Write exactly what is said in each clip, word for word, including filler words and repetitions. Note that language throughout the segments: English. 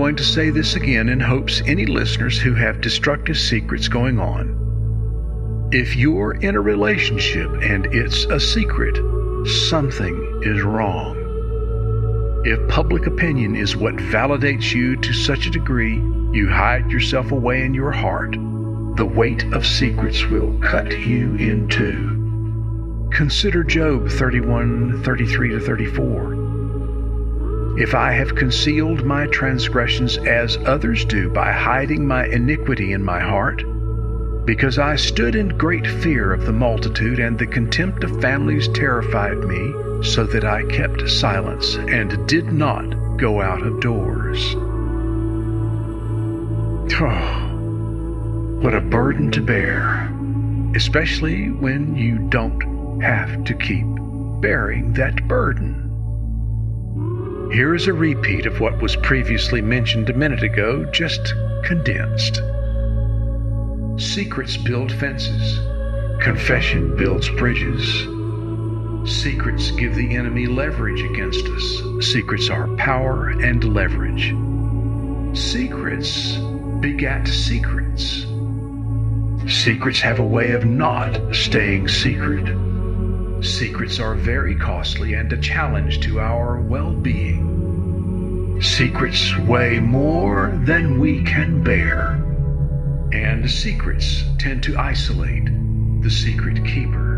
going to say this again in hopes any listeners who have destructive secrets going on. If you're in a relationship and it's a secret, something is wrong. If public opinion is what validates you to such a degree you hide yourself away in your heart, the weight of secrets will cut you in two. Consider Job thirty-one, thirty-three to thirty-four. If I have concealed my transgressions as others do by hiding my iniquity in my heart, because I stood in great fear of the multitude, and the contempt of families terrified me, so that I kept silence and did not go out of doors. Oh, what a burden to bear, especially when you don't have to keep bearing that burden. Here is a repeat of what was previously mentioned a minute ago, just condensed. Secrets build fences. Confession builds bridges. Secrets give the enemy leverage against us. Secrets are power and leverage. Secrets begat secrets. Secrets have a way of not staying secret. Secrets are very costly and a challenge to our well-being. Secrets weigh more than we can bear. And secrets tend to isolate the secret keeper.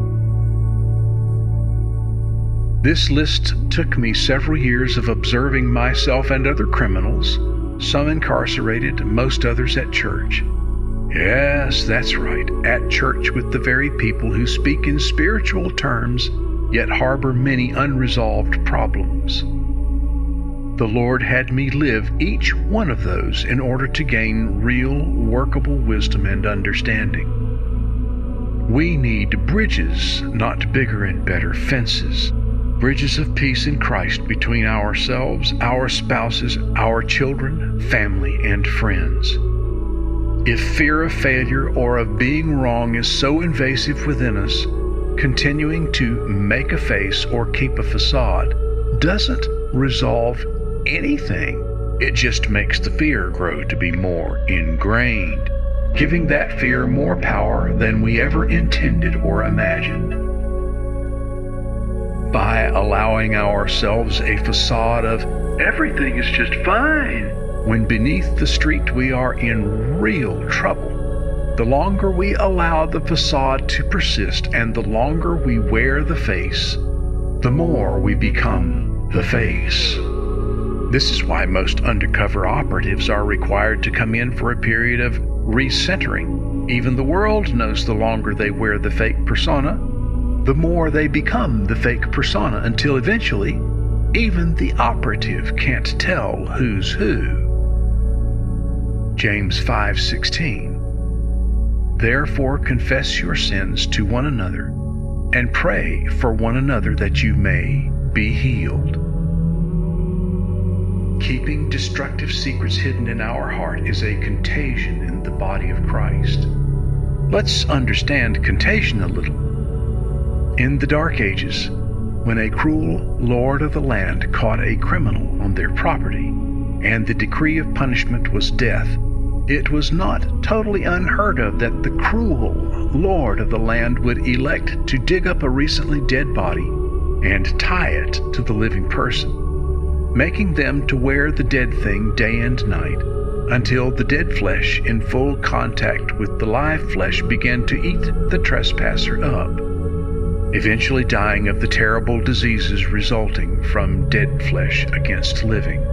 This list took me several years of observing myself and other criminals, some incarcerated, most others at church. Yes, that's right, at church with the very people who speak in spiritual terms, yet harbor many unresolved problems. The Lord had me live each one of those in order to gain real, workable wisdom and understanding. We need bridges, not bigger and better fences. Bridges of peace in Christ between ourselves, our spouses, our children, family, and friends. If fear of failure or of being wrong is so invasive within us, continuing to make a face or keep a facade doesn't resolve anything. It just makes the fear grow to be more ingrained, giving that fear more power than we ever intended or imagined. By allowing ourselves a facade of everything is just fine, when beneath the street we are in real trouble, the longer we allow the facade to persist and the longer we wear the face, the more we become the face. This is why most undercover operatives are required to come in for a period of recentering. Even the world knows the longer they wear the fake persona, the more they become the fake persona, until eventually even the operative can't tell who's who. James five sixteen. Therefore confess your sins to one another, and pray for one another that you may be healed. Keeping destructive secrets hidden in our heart is a contagion in the body of Christ. Let's understand contagion a little. In the Dark Ages, when a cruel lord of the land caught a criminal on their property, and the decree of punishment was death, it was not totally unheard of that the cruel lord of the land would elect to dig up a recently dead body and tie it to the living person, making them to wear the dead thing day and night until the dead flesh in full contact with the live flesh began to eat the trespasser up, eventually dying of the terrible diseases resulting from dead flesh against living.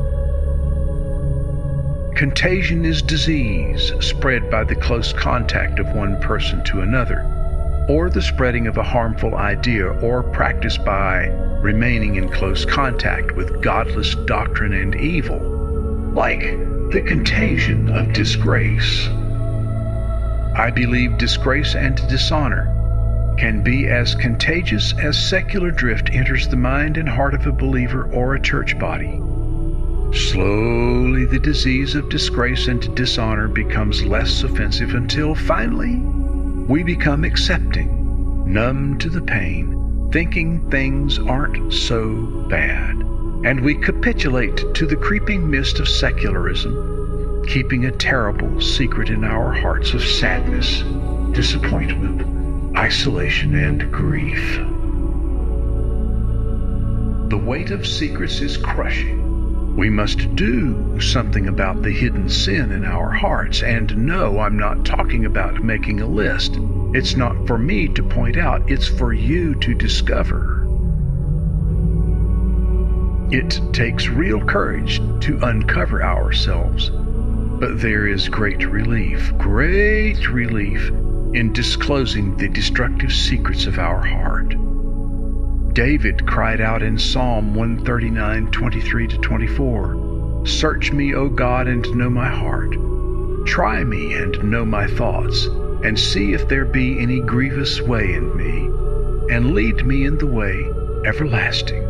Contagion is disease spread by the close contact of one person to another, or the spreading of a harmful idea or practice by remaining in close contact with godless doctrine and evil, like the contagion of disgrace. I believe disgrace and dishonor can be as contagious as secular drift enters the mind and heart of a believer or a church body. Slowly, the disease of disgrace and dishonor becomes less offensive until finally we become accepting, numb to the pain, thinking things aren't so bad. and we capitulate to the creeping mist of secularism, keeping a terrible secret in our hearts of sadness, disappointment, isolation, and grief. The weight of secrets is crushing. We must do something about the hidden sin in our hearts. And no, I'm not talking about making a list. It's not for me to point out, it's for you to discover. It takes real courage to uncover ourselves, but there is great relief, great relief in disclosing the destructive secrets of our heart. David cried out in Psalm one thirty-nine, twenty-three to twenty-four, "Search me, O God, and know my heart. Try me and know my thoughts, and see if there be any grievous way in me, and lead me in the way everlasting."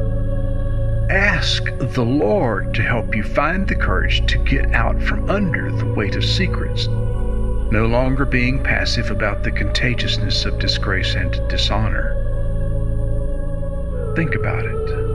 Ask the Lord to help you find the courage to get out from under the weight of secrets, no longer being passive about the contagiousness of disgrace and dishonor. Think about it.